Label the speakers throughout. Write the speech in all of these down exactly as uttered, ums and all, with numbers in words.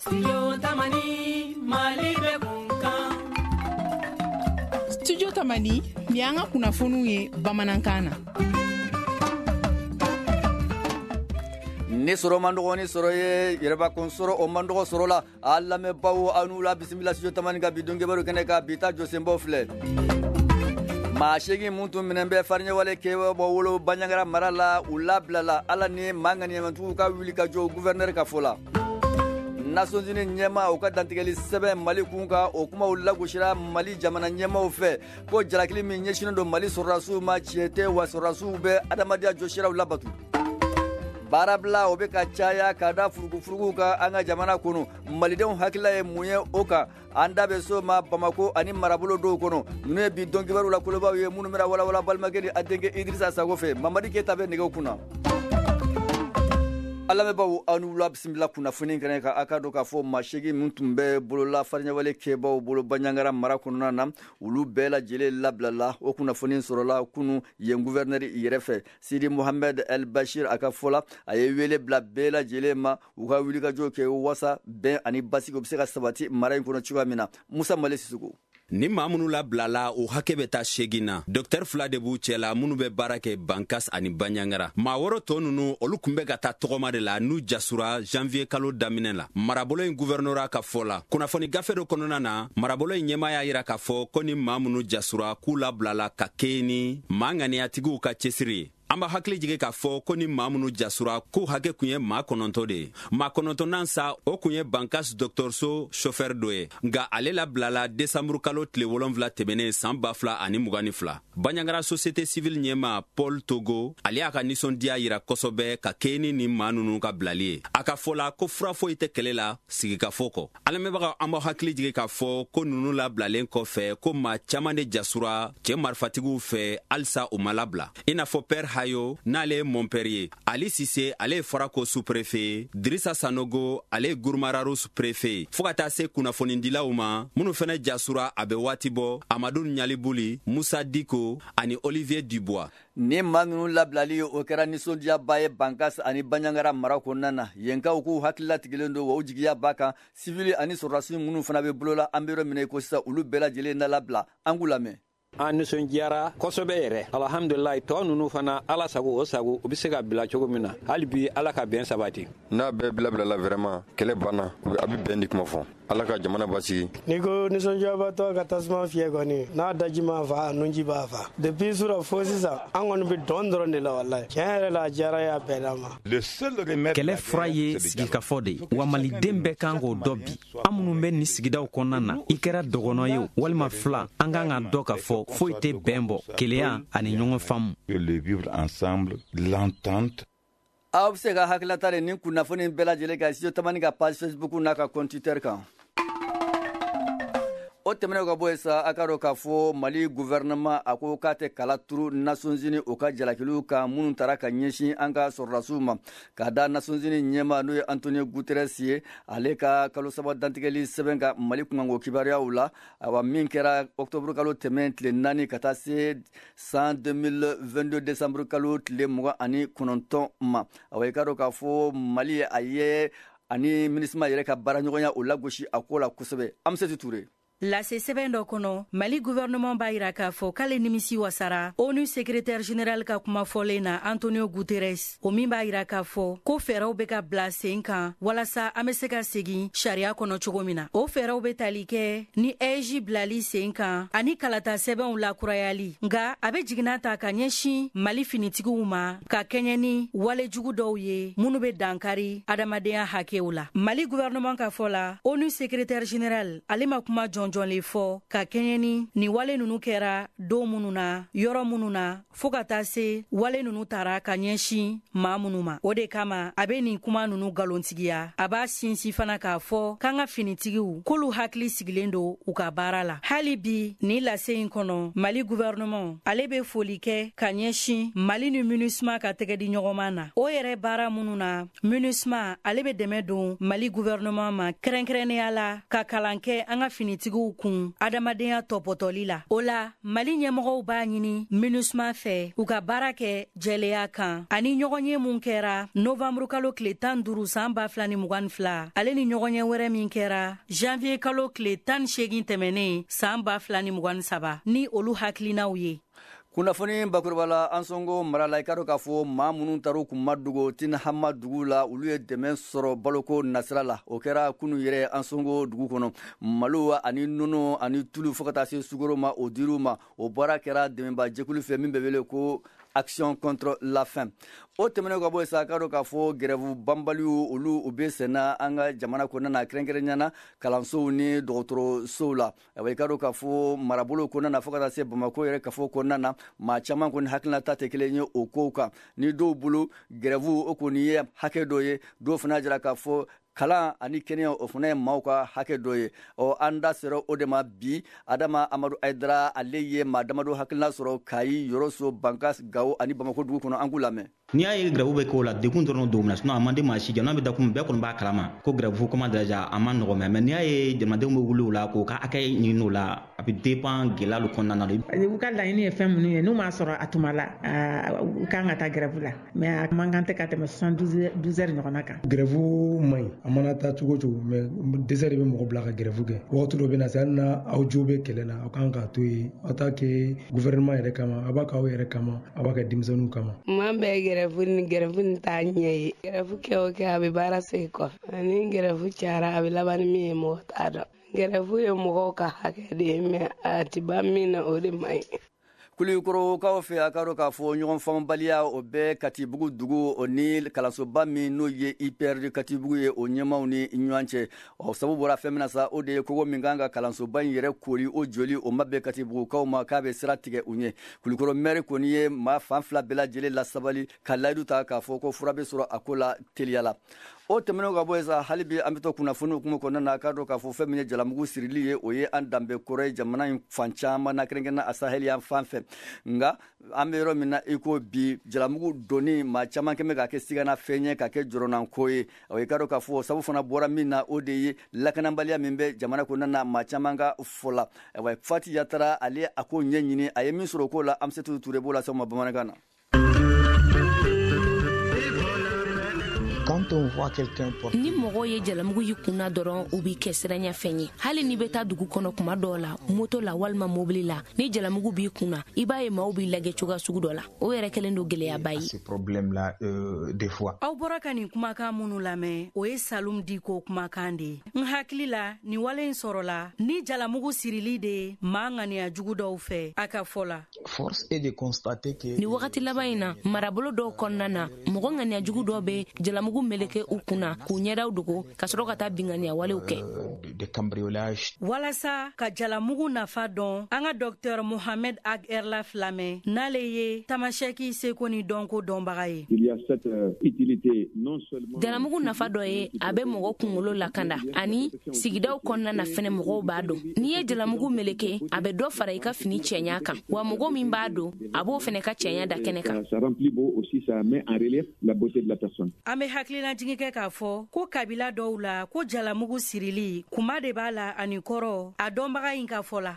Speaker 1: Studio Tamani Mali be kunkan.
Speaker 2: Studio Tamani ni an ka kunnafoniw ye bamanankan na.
Speaker 3: Ni soro mandogo ni soro ye yereba kon soro o mandogo soro la alla me bawo anu la bismillah Studio Tamani ga bidonge baro kene ka bita josembo fle. Ma shegi muntu minembe farnya wale kewa bo wolo banyangara marala ula blala ala ni mangani mantu ka wili ka jo gouverneur ka fola. Nations Unies nyema o ka dantigeli sebe Mali kunka o kuma ulla gushira Mali jamana nyema o fe ko jalakili mi nyeshino do Mali sorasu ma chiete wa sorasu be adamadia joshira ulla batu barabla obe ka chaya kada furugu furugu ka anga jamana kono Malidenw hakila e muye oka anda be so ma Bamako ani marabulo do kono nune bi donki baru la koloba ye munu mera wala wala balmageni adenge Idrissa Sagofe Mamadi Keita be nege kuna ala me bawo anu la bismillah kuna funi kene ka akado ka fo mashegi muntumbe bolo la farnya wale keba bolo banyangara mara kono na ulu bela jele lablala o kuna funi sorola kunu ye gouverneur yerefe Sidi Mohamed El Bashir akafola aye wele bla bela jele ma uka wili ka joke wasa ben ani basi ko biseka sabati mara kono chuga mina Musa Malesi sugo
Speaker 4: ni mamunu la blala o hakebe ta shegina docteur Fladebu Chela munu be barake bankas ani banyangara ma woro tonunu olu kumbe gata togoma de la nu jasura janvier kalo damine la marabolo in gouvernora ka fola kuna foni gafero konona na marabolo in nyema ya ira ka fo koni mamunu jasura kula blala ka keni mangani atigu ka chesiri amba hakili jige ka fo ko ni mamunu jasura ko hake kunye ma kononto de ma kononto nansa o kunye bankas docteur so chauffeur doye nga ale la blala décembre kalo tle wolonvla tebene san bafla ani mugani fla banyangara société civile nyema Paul Togo ale aka nisondia yira kosobe ka keni ni manunu ka blali aka fola ko fra fo ite kelela sigi ka foko ale meba amba hakili jige ka fo ko nunu la blalen ko fe ko ma chamane jasura che marfatigu fe alsa o malabla ina fo per Hayo, Nale Montpellier, Ali Sissé, Ale Farako sous-préfet, Drissa Sanogo, Ale Gourmararo sous-préfet. Fokata se kunafonindila uma, munu fene jasura abe watibo, Amadou Nyalibuli, Moussa Diko, ani Olivier Dubois.
Speaker 3: Ni manu lablali o kera nisondia baye bankas ani banyangara marako nana yenka uku hakila tigilendo wa ujigiya baka civili ani sorasi munu fana be bulola ambero mine ko sisa ulu bela jele na labla angulame
Speaker 5: an nisɔndiyara kosɛbɛ yɛrɛ alhamdulilayi tɔ nunu fana ala sago o sago u be se ka bila cogo min na hali bi ala ka bɛn sabati
Speaker 6: n'a bɛɛ bilabilala vraiment kɛlɛ banna a bɛ bɛn di kuma fɔ ala ka jamana basigi
Speaker 7: ni ko nisɔndiyabatɔ ka tasuma fiyɛ kɔni n'a daji ma fa a nunji b'a fa depuis sura fo sisan an kɔni bɛ dɔn dɔrɔn de la walayi tiɲɛ yɛrɛ la a diyara y'a bɛɛ d'a ma
Speaker 8: kɛlɛ fura ye sigikafɔ de wa maliden bɛɛ kan k'o dɔ bi an minnu bɛ nin sigidaw kɔnɔna na i kɛra dɔgɔnɔ ye o walima fila an kan ka dɔ ka fɔ foyi tɛ bɛn bɔ keleya ani ɲɔgɔn faamu
Speaker 9: le vivre ensemble l'entente
Speaker 3: aw bɛ se ka hakilata de nin kunnafoni bɛɛ lajɛlen ka Studio Tamani ka page Facebook n'a ka compte Twitter kan o tɛmɛnen ka bɔ yen sa a ka dɔn k'a fɔ Mali gouvernement a ko k'a tɛ kala turu Nations Unies o ka jalakiliw kan minnu taara ka ɲɛsin an ka sɔrɔdasiw ma k'a da Nations Unies ɲɛma n'o ye Antonio Guterres ye ale ka kalo saba dantigɛli sɛbɛn ka Mali kunkanko kibaruyaw la awa min kɛra octobre kalo tɛmɛn tile naani ka taa se san deux mille vingt-deux décembre kalo tile mugan ani kɔnɔntɔn ma awa i ka dɔn k'a fɔ Mali a ye ani MINUSMA yɛrɛ ka baaraɲɔgɔnya o lagosi a ko la kosɛbɛ Amsatou Touré
Speaker 10: lase sɛbɛn dɔ kɔnɔ Mali gouvernement b'a yira k'a fɔ k'ale nimisi wasara ONU secrétaire général ka kuma fɔlen na Antonio Guterres o min b'a yira k'a fɔ ko fɛɛrɛw bɛ ka bila sen kan walasa an bɛ se ka segin sariya kɔnɔ cogo min na o fɛɛrɛw bɛ tali kɛ ni E J bilali sen kan ani kalata sɛbɛnw lakurayali nka a bɛ jigina ta ka ɲɛsin Mali finitigiw ma ka kɛɲɛ ni wale jugu dɔw ye minnu bɛ dankari adamadenya hakɛw la Mali gouvernement ka fɔ la ONU secrétaire général ale ma kuma jɔn jɔnlen fɔ ka kɛɲɛ ni ni wale nunu kɛra don minnu na yɔrɔ minnu na fɔɔ ka taa se wale nunu tara ka ɲɛsin maa minnu ma o de kama a bɛ nin kuma nunu galontigiya a b'a sinsin fana k'a fɔ k'an ka finitigiw k'olu hakili sigilen don u ka baara la hali bi ni lase in kɔnɔ Mali gouvernement ale bɛ foli kɛ ka ɲɛsin Mali ni MINUSMA ka tɛgɛ di ɲɔgɔnma na o yɛrɛ baara minnu na MINUSMA ale bɛ dɛmɛ don Mali gouvernement ma kɛrɛnkɛrɛnnenya la ka kalan kɛ an ka finitigiw politigiw kun adamadenya tɔpɔtɔli la. O la Mali ɲɛmɔgɔw b'a ɲini MINUSMA fɛ u ka baara kɛ jɛlenya kan ani ɲɔgɔn ye mun kɛra novamburu kalo tile tan duuru san ba fila ni mugan ni fila ale ni ɲɔgɔn ye wɛrɛ min kɛra janvier kalo tile tan ni segin tɛmɛnen san ba fila ni mugan ni saba ni olu hakilinaw ye.
Speaker 3: kunnafoni bakuruba la an sɔngo mara la i ka dɔ k'a fɔ maa minnu taru kun ma dogo tin hama dugu la olu ye dɛmɛ sɔrɔ baloko nasira la o kɛra kunu yɛrɛ an sɔngo dugu kɔnɔ malo ani nɔnɔ ani tulu fɔ ka taa se sugoro ma o dir'u ma o baara kɛra dɛmɛba jɛkulu fɛ min bɛ wele ko action contre la faim. O tɛmɛnen ka bɔ sa ka dɔ k'a fɔ grève banbaliw olu u bɛ senna an ka jamana kɔnɔna na kɛrɛnkɛrɛnnenya kalansow ni dɔgɔtɔrɔsow la. I ka dɔ k'a fɔ marabolo kɔnɔna na fɔ ka taa se Bamako yɛrɛ kafo kɔnɔna na maa caman kɔni hakilinata tɛ kelen ye o kow kan. Ni dɔw bolo grève o kɔni ye hakɛ dɔ ye dɔw fana jira k'a fɔ kalan ani kɛnɛya o fana ye maaw ka hakɛ dɔ ye. Ɔ an da sera o de ma bi Adama Amadu Ayidara ale ye maa damadɔ hakilina sɔrɔ Kayi, Yɔrɔso, Bankas, Gawo ani Bamako dugu kɔnɔ an k'u lamɛn.
Speaker 11: N'i y'a ye grève bɛ k'o la degun dɔrɔn don na sinon a man di maa si jamana bɛ dakun bɛɛ kɔni b'a kalama ko grève comment dirais-je a man nɔgɔn mais n'i y'a ye jamanadenw bɛ wuli o la k'o ka hakɛ ɲini o la a bɛ dépend gɛlɛya lu kɔnɔna na.
Speaker 12: U ka laɲini ye fɛn minnu ye n'u m'a sɔrɔ a tuma la u kan ka taa grève la mais a man kan tɛ ka tɛmɛ soixante-douze heures ɲɔgɔnna kan.
Speaker 13: Grève man ɲi a mana taa cogo cogo mais deux heures de bɛ mɔgɔ bila ka grève kɛ wagati dɔ bɛ na se hali na aw jo bɛ kɛlɛ la aw kan k'a to yen aw t'a kɛ gouvernement yɛrɛ kama a b'a k'aw yɛrɛ kama a b'a kɛ denmisɛnninw kama.
Speaker 14: Man bɛ grève ni grève ni t'a ɲɛ ye grève kɛ o kɛ a bɛ baara segin kɔfɛ ani grève cayara a bɛ laban ni min ye mɔgɔ t'a dɔn. Grève ye mɔgɔw ka hakɛ de ye mais a tɛ ban min na o de man ɲi.
Speaker 3: Kulikorokaw fɛ a ka dɔn k'a fɔ ɲɔgɔn faamubaliya o bɛ Katibugu dugu o ni kalansoba min n'o ye I P R D Katibugu ye o ɲɛmaw ni ɲɔgɔn cɛ o sabu bɔra fɛn min na sa o de ye kogo min kan ka kalansoba in yɛrɛ kori o joli o ma bɛn Katibugukaw ma k'a bɛ sira tigɛ u ɲɛ. Kulikoro maire kɔni ye maa fan fila bɛɛ lajɛlen lasabali ka layidu ta k'a fɔ ko fura bɛ sɔrɔ a ko la teliya la. O tɛmɛnen ka bɔ yen sa hali bi an bɛ to kunnafoni hukumu kɔnɔna na k'a dɔn k'a fɔ fɛn min ye Jalamugu sirili ye o ye an danbe kɔrɔ ye jamana in fan caman na kɛrɛnkɛrɛnnen a Sahel yan fan fɛ nka an bɛ yɔrɔ min na i ko bi Jalamugu donni maa caman kɛn bɛ ka kɛ sigana fɛn ye ka kɛ jɔrɔnanko ye o ye k'a dɔn k'a fɔ sabu fana bɔra min na o de ye lakanabaliya min bɛ jamana kɔnɔna na maa caman ka fɔ la. Fati Yatara ale a ko ɲɛɲini a ye min sɔrɔ o ko la Amsatou Touré b'o la sɔn ma bamanankan na.
Speaker 15: Ni mɔgɔ ye Jalamugu y'i kunna dɔrɔn u b'i kɛ siranya fɛn ye hali ni bɛ taa dugu kɔnɔ kuma dɔw la moto la walima mobili la ni Jalamugu b'i kunna i b'a ye maaw b'i lajɛ cogoya sugu dɔ la o yɛrɛ kɛlen don gɛlɛyaba ye.
Speaker 10: Aw bɔra ka nin kumakan minnu lamɛn o ye Salum Diko kumakan de ye. N hakili la nin wale in sɔrɔla ni Jalamugu sirili de maa ŋaniya jugu dɔw fɛ a ka fɔ la.
Speaker 15: Ni wagati laban in na marabolo dɔw kɔnɔna na mɔgɔ ŋaniya jugu dɔw bɛ Jalamugu meleke u kunna k'u ɲɛdaw dogo ka sɔrɔ ka taa binganiya walew kɛ.
Speaker 10: Walasa ka Jalamugu nafa dɔn an ka Docteur Mohamed Ag Erla Flamɛ n'ale ye tamasɛki seko ni dɔnko dɔnbaga ye.
Speaker 15: Jalamugu nafa dɔ ye a bɛ mɔgɔ kunkolo lakanda ani sigidaw kɔnɔna na fɛnɛ mɔgɔw b'a dɔn n'i ye Jalamugu meleke a bɛ dɔ fara i ka fini cɛɲa kan wa mɔgɔ min b'a dɔn a b'o fɛnɛ ka cɛɲa da kɛnɛ kan.
Speaker 10: An bɛ hakilina jigin kɛ k'a fɔ ko kabila dɔw la ko Jalamugu sirili kuma de b'a la ani kɔrɔ a dɔnbaga in ka fɔ la.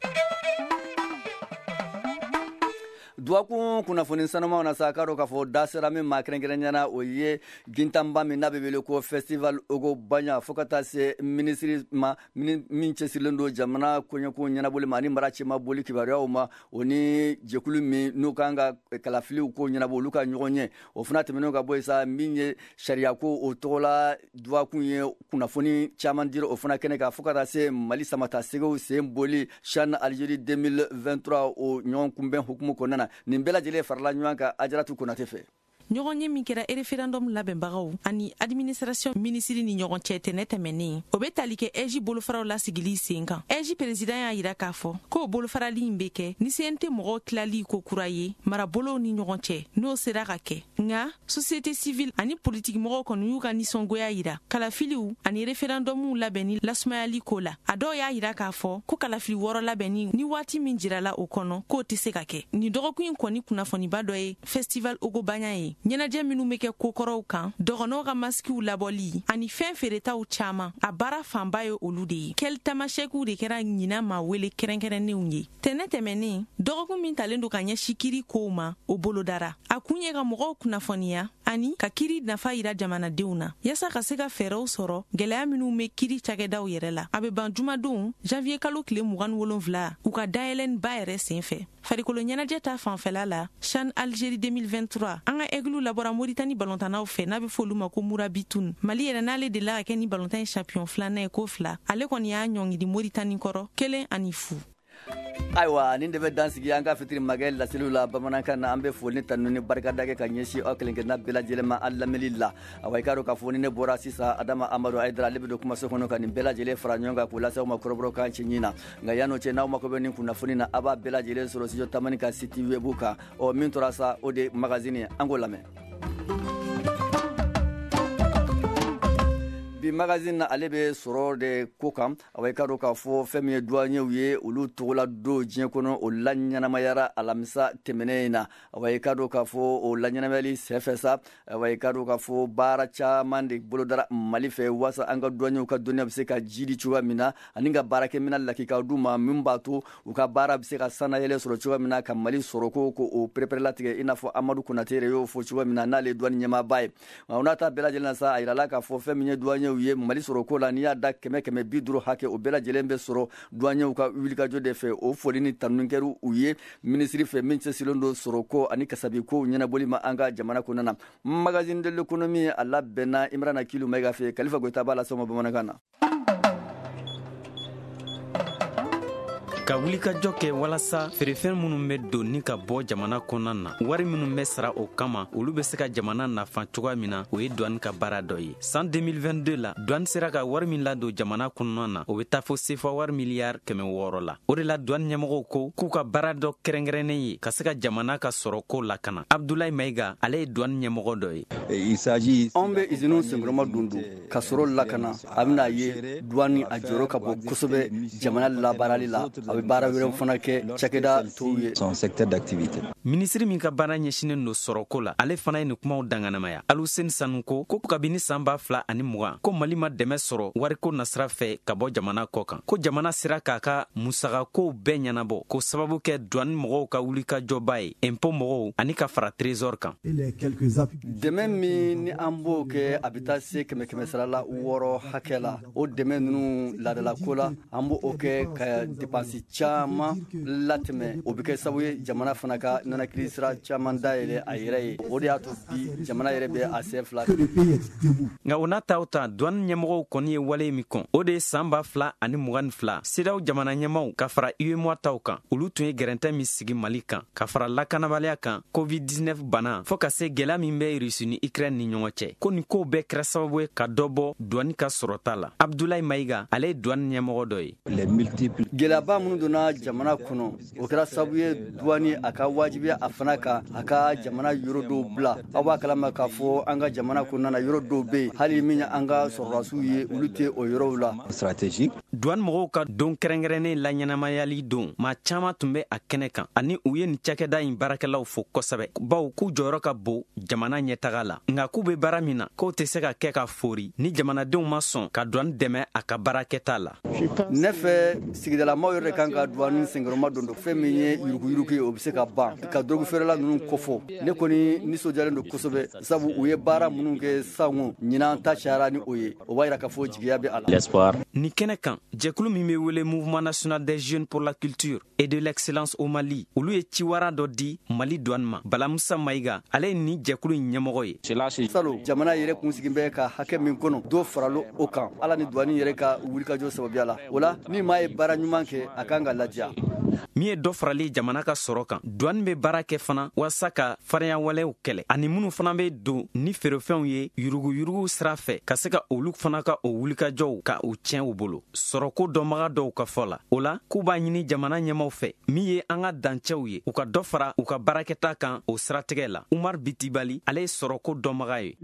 Speaker 3: Duwakun kunnafoni sanumaw na sa ka dɔn k'a fɔ da sera min maa kɛrɛnkɛrɛnɲana o ye gintanba min n'a bɛ wele ko festival Ogo Banya fo ka taa se minisiri ma min cɛsirilen don jamana koɲɛko ɲɛnaboli ma ani mara cɛma boli kibaruyaw ma o ni jɛkulu min n'u kan ka kalafiliw ko ɲɛnabɔ olu ka ɲɔgɔn ɲɛ o fana tɛmɛnen ka bɔ yen sa min ye sariya ko o tɔgɔ la duwakun ye kunnafoni caman dira o fana kɛnɛ kan fo ka taa se Mali samata segew sen boli CHAN Algérie deux mille vingt-trois o ɲɔgɔn kunbɛn hukumu kɔnɔna na nin bɛɛ lajɛlen farala ɲɔgɔn kan Ajaratu Konate fɛ.
Speaker 16: ɲɔgɔn ye min kɛra référendum labɛnbagaw ani administration ministre ni ɲɔgɔn cɛ tɛnɛ tɛmɛnen o bɛ tali kɛ E J bolofaraw lasigili sen kan. E J président y'a yira k'a fɔ k'o bolofarali in bɛ kɛ ni C N T mɔgɔw tilali ko kura ye marabolow ni ɲɔgɔn cɛ n'o sera ka kɛ nka société civile ani politique mɔgɔw kɔni y'u ka nisɔngoya yira kalafiliw ani référendumw labɛnni lasumayali ko la a dɔw y'a yira k'a fɔ ko kalafili wɔɔrɔ labɛnni ni waati min jirala o kɔnɔ k'o tɛ se ka kɛ. Ni dɔgɔkun in kɔni kunnafoniba dɔ ye festival Ogo Banya ye ɲɛnajɛ minw be kɛ kokɔrɔw kan dɔgɔnɔw ka masikiw labɔli ani fɛn feeretaw caaman a baara fanba ye olu de ye kɛli tamasɛkiw de kɛra ɲina ma wele kɛrɛnkɛrɛnnenw ye tɛnɛ tɛmɛnen dɔgɔkun min talen do ka ɲɛsi kiri kow ma o bolodara a kun ye ka mɔgɔw kunnafoniya ani ka kiri nafa yira jamanadenw na yaasa ka se ka fɛɛrɛw sɔrɔ gwɛlɛya minw be kiri cakɛdaw yɛrɛ la a be ban jumadon janviye kalo tile mugan ni wolonfila u ka dayɛlɛni ba yɛrɛ sen fɛ farikolo ɲɛnajɛ ta fanfɛla la chan algérie deux mille vingt-trois an ka ɛglu labɔra moritani balɔntanaw fɛ n'a be folu ma ko murabitun mali yɛrɛ n'ale de la ka kɛ ni balɔntan ye champion filanan ye ko fila ale kɔni y'a ɲɔngiri moritani kɔrɔ kelen ani fu
Speaker 3: ayiwa nin de bɛ dansigi an ka fitiri magɛ laseliw la bamanankan na an bɛ foli ni tanu ni barikada kɛ ka ɲɛsin aw kelen kelenna bɛɛ lajɛlen ma an lamɛnli la awa i k'a dɔn k'a fɔ ni ne bɔra sisan adama amadu ayidara ale bɛ don kumaso kɔnɔ ka nin bɛɛ lajɛlen fara ɲɔgɔn kan k'o lase aw ma kɔrɔbɔrɔ kan ci ɲin na nka yan n'o cɛ n'aw mako bɛ nin kunnafoni na a b'a bɛɛ lajɛlen sɔrɔ studio tamani ka site webu kan ɔ min tora sa o de magazine an k'o lamɛn bi magazine na ale be sɔrɔ de ko kan awa i ka dɔn k'a fɔ fɛn min ye duwanyew ye olu togola don diɲɛ kɔnɔ o la ɲɛnamayara alamisa tɛmɛnen na awa i ka dɔn k'a fɔ o la ɲɛnamayali sɛfɛ sa awa i ka dɔn k'a fɔ baara caaman de bolodara mali fɛ waasa an ka duwanyew ka dɔnniya be se ka jidi cogoya min na ani ka baarakɛmina lakikaw du ma min b'a to u ka baara be se ka sanayɛlɛ sɔrɔ cogoya min na ka mali sɔrɔ ko ko o perepere latigɛ i n'a fɔ amadu konate yɛrɛ y'o fɔ cogoya min na n'ale duwani ɲɛmaba ye nka o n'a ta bɛɛ lajɛlen na sa a yirala k'a fɔ fɛn min ye duwanyew ye mali sɔrɔ ko la n'i y'a da kɛmɛ kɛmɛ bi duru hakɛ o bɛɛ lajɛlen bɛ sɔrɔ duwanyew ka wulikajɔ de fɛ o foli ni tanuni kɛra u ye minisiri fɛ min cɛsilen do sɔrɔ ko ani kasabi ko ɲɛnabɔli ma an ka jamana kɔnɔna na magazine de l'économie a labɛnna imrana kilu mayiga fɛ kalifa goyita b'a lasɔn ma bamanankan na
Speaker 8: ka wulikajɔ kɛ walasa feerefɛn minnu bɛ don ni ka bɔ jamana kɔnɔna na wari minnu bɛ sara o kama olu bɛ se ka jamana nafa cogoya min na o ye douane ka baara dɔ ye san deux mille vingt-deux la douane sera ka wari min ladon jamana kɔnɔna na o bɛ taa fɔ sefa wari miliyari kɛmɛ wɔɔrɔ la o de la douane ɲɛmɔgɔw ko k'u ka baara dɔ kɛrɛnkɛrɛnnen ye ka se ka jamana ka sɔrɔ ko lakana abdulayi mayiga ale ye douane ɲɛmɔgɔ dɔ ye
Speaker 3: anw bɛ iziniw senkɔrɔma don don ka sɔrɔ lakana a bɛna ye douane a jɔyɔrɔ ka bon kosɛbɛ jamana labaarali la a bɛ baara wɛrɛw fana kɛ cakɛda tɔw ye son secteur d'activité
Speaker 8: minisiri min ka baara ɲɛsinen do sɔrɔko la ale fana ye nin kumaw danganamaya aluseni sanu ko ko kabini san ba fila ani mugan ko mali ma dɛmɛ sɔrɔ wariko nasira fɛ ka bɔ jamana kɔ kan ko jamana sera k'a ka musagakow bɛɛ ɲɛnabɔ k'o sababu kɛ douane mɔgɔw ka wulikajɔba ye impôt mɔgɔw ani ka fara trésor kan
Speaker 3: dɛmɛ min ni an b'o kɛ a bɛ taa se kɛmɛ kɛmɛ sara la wɔɔrɔ hakɛ la o dɛmɛ ninnu ladalako la an b'o kɛ ka depansi caaman latɛmɛ o bɛ kɛ sababu ye jamana fana ka nanakili sira caaman dayɛlɛ a yɛrɛ ye o de y'a to bi jamana yɛrɛ bɛ a sen fila
Speaker 8: nka o n'a taw ta douane ɲɛmɔgɔw kɔni ye wale min kɔn o de ye san ba fila ani mugan ni fila sedaw jamana ɲɛmaw ka fara U E M O A taw kan olu tun ye gɛrɛntɛ min sigi mali kan ka fara lakanabaliya kan covid dix-neuf bana fɔɔ ka se gwɛlɛya min bɛ rusi ni ukraine ni ɲɔgɔn cɛ ko nin kow bɛɛ kɛra sababu ye ka dɔ bɔ douane ka sɔrɔta la abdulayi mayiga ale ye douane ɲɛmɔgɔ dɔ ye
Speaker 3: gɛlɛyaba minnu donna jamana kɔnɔ o kɛra sababu ye douane a ka wajibiya a fana ka a ka jamana yɔrɔ dɔw bila aw b'a kalama k'a fɔ an ka jamana kɔnɔna na yɔrɔ dɔw bɛ yen hali min an ka sɔrɔdasiw ye olu tɛ o yɔrɔw la stratégique
Speaker 8: douane mɔgɔw ka don kɛrɛnkɛrɛnnen la ɲɛnamayali don maa caaman tun bɛ a kɛnɛ kan ani u ye nin cakɛda ɲi baarakɛlaw fo kosɛbɛ baw k'u jɔyɔrɔ ka bon jamana ɲɛtaga la nka k'u be baara min na k'o tɛ se ka kɛ ka fori ni jamanadenw ma sɔn ka douane dɛmɛ a ka baarakɛta la
Speaker 3: ne fɛ sigidalamaw yɛrɛ kan ka douane senkɔrɔma don do fɛn min ye yuruguyurugu ye o bɛ se ka ban ka drogue feerela ninnu kɔfɔ ne kɔni nisɔndiyalen don kosɛbɛ sabu u ye baara minnu kɛ sango ɲinan ta cayara ni o ye o b'a yira k'a fɔ jigiya bɛ a la
Speaker 8: nin kɛnɛ kan jɛkulu min bɛ wele mouvement national des jeunes pour la culture et de l'excellence au mali olu ye ciwara dɔ di mali douane ma balamusa mayiga ale ye nin jɛkulu ɲɛmɔgɔ ye
Speaker 3: salo jamana yɛrɛ kun sigin bɛ ka hakɛ min kɔnɔ dɔ faralo o kan ala ni douane yɛrɛ ka wulikajɔ sababuya la o la ni maa ye baara ɲuman kɛ a kan ka ladiya
Speaker 8: min ye dɔ farali jamana ka sɔrɔ kan douane bɛ baara kɛ fana walasa ka fariyawalew kɛlɛ ani minnu fana bɛ don ni feerefɛnw ye yuruguyurugu sira fɛ ka se ka olu fana ka o wulikajɔw ka u tiɲɛ u bolo sɔrɔko dɔnbaga dɔw ka fɔ la o la k'u b'a ɲini jamana ɲɛmaw fɛ min ye an ka dancɛw ye u ka dɔ fara u ka baarakɛta kan o siratigɛ la umar bitibali ale ye sɔrɔko dɔnbaga ye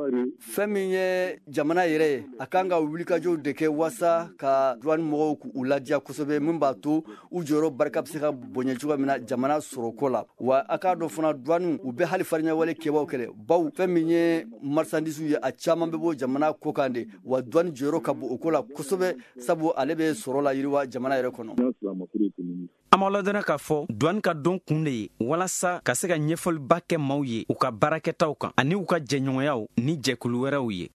Speaker 3: fɛn min ye jamana yɛrɛ ye a kan ka wulikajɔw de kɛ waasa ka douane mɔgɔw k'u ladiya kosɛbɛ min b'a to u jɔyɔrɔ barika bɛ se ka bonya cogoya min na jamana sɔrɔko la wa a k'a dɔn fana duwaniw u bɛ hali fariɲawale kɛbaw kɛlɛ baw fɛn min ye marsandisiw ye a caman bɛ bɔ jamana ko kan de wa duwani jɔyɔrɔ ka bon o ko la kosɛbɛ sabu ale bɛ sɔrɔ la yiriwa jamana yɛrɛ kɔnɔ.
Speaker 8: an b'a ladɔnna k'a fɔ duwani ka don kun de ye walasa ka se ka ɲɛfɔliba kɛ maaw ye u ka baarakɛtaw kan ani u ka jɛɲɔgɔnyaw ni jɛkulu wɛrɛw ye.